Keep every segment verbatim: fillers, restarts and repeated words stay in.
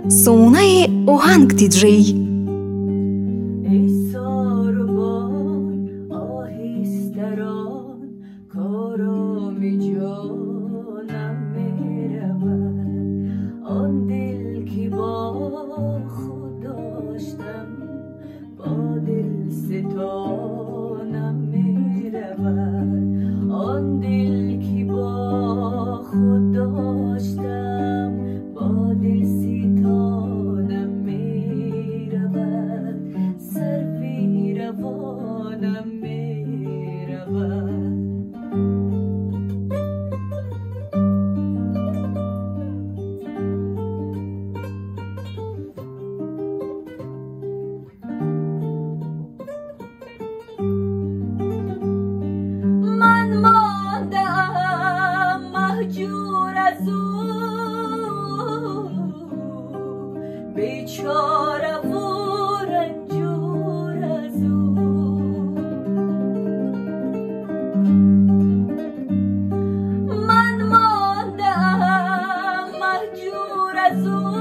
صونای اوهنگ دیجی. ای ساربان آهیستران کارامی جانم می رود، آن دل که با خود داشتم با دل ستانم می رود، آن دل که با خود داشتم با دل ستانم می رود، سروی روانم می رود. من ماندم مهجور از او، بیچاره و رنجور از او. من ماندم مهجور از او،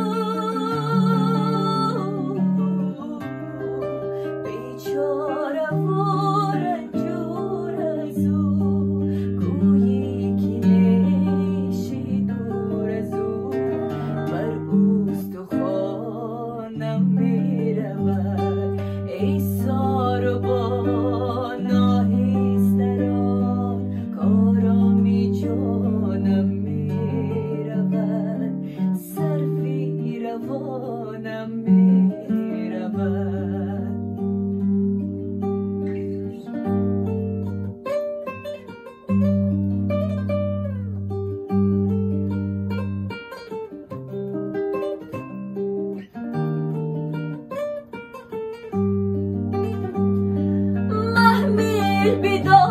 بیچاره و رنجور از او. گویی که نیشی دور از او، بر استخوانم می رود. ای ساربان آهیستران کارامی جانم می رود، سروی روانم می رود. محمل بدار